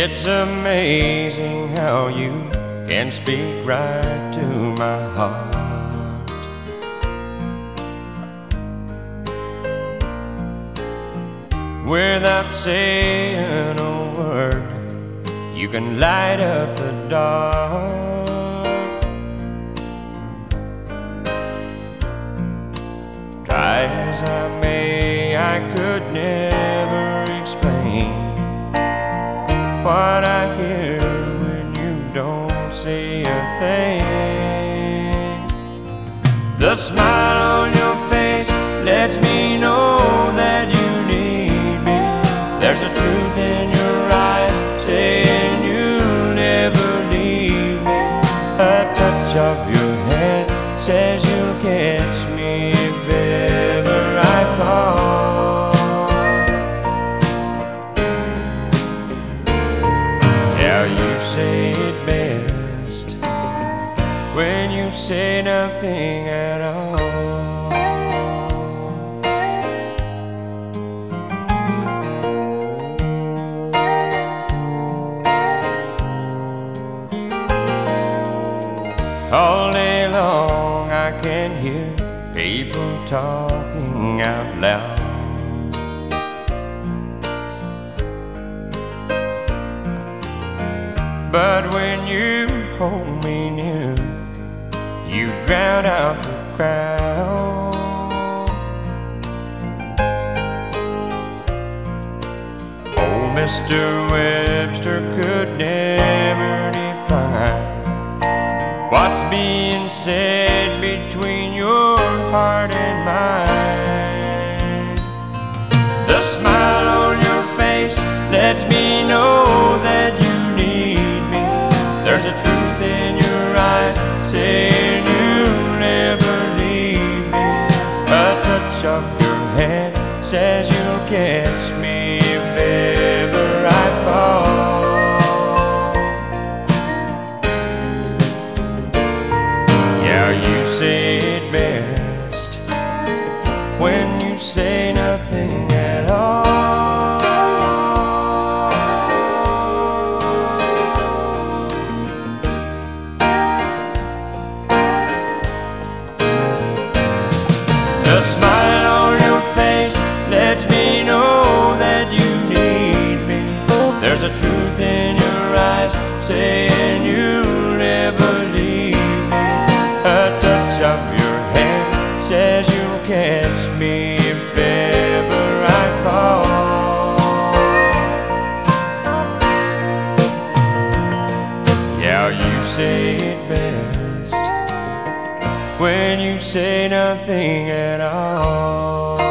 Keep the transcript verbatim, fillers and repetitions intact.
It's amazing how you can speak right to my heart. Without saying a word, you can light up the dark. Try as I may, I could never explain what I hear when you don't say a thing. The smile on your face lets me know that you need me. There's a truth in your eyes saying you'll never leave me. A touch of your hand says you'll catch me if ever I fall. Now you say it best when you say nothing at all. All day long I can hear people talking out loud. But when you hold me near, you drown out the crowd. Oh, Mister Webster could never define what's being said between your heart and mine. The smile on your face lets me know that you need me. There's a truth in your eyes saying you'll never leave me. A touch of your hand says you'll catch me if ever I fall. Yeah, you say it best when you say nothing at all. The smile on your face lets me know that you need me. There's a truth in your eyes saying you'll never leave me. A touch of your hand says you'll catch me if ever I fall. Yeah, you say it best when you say nothing at all.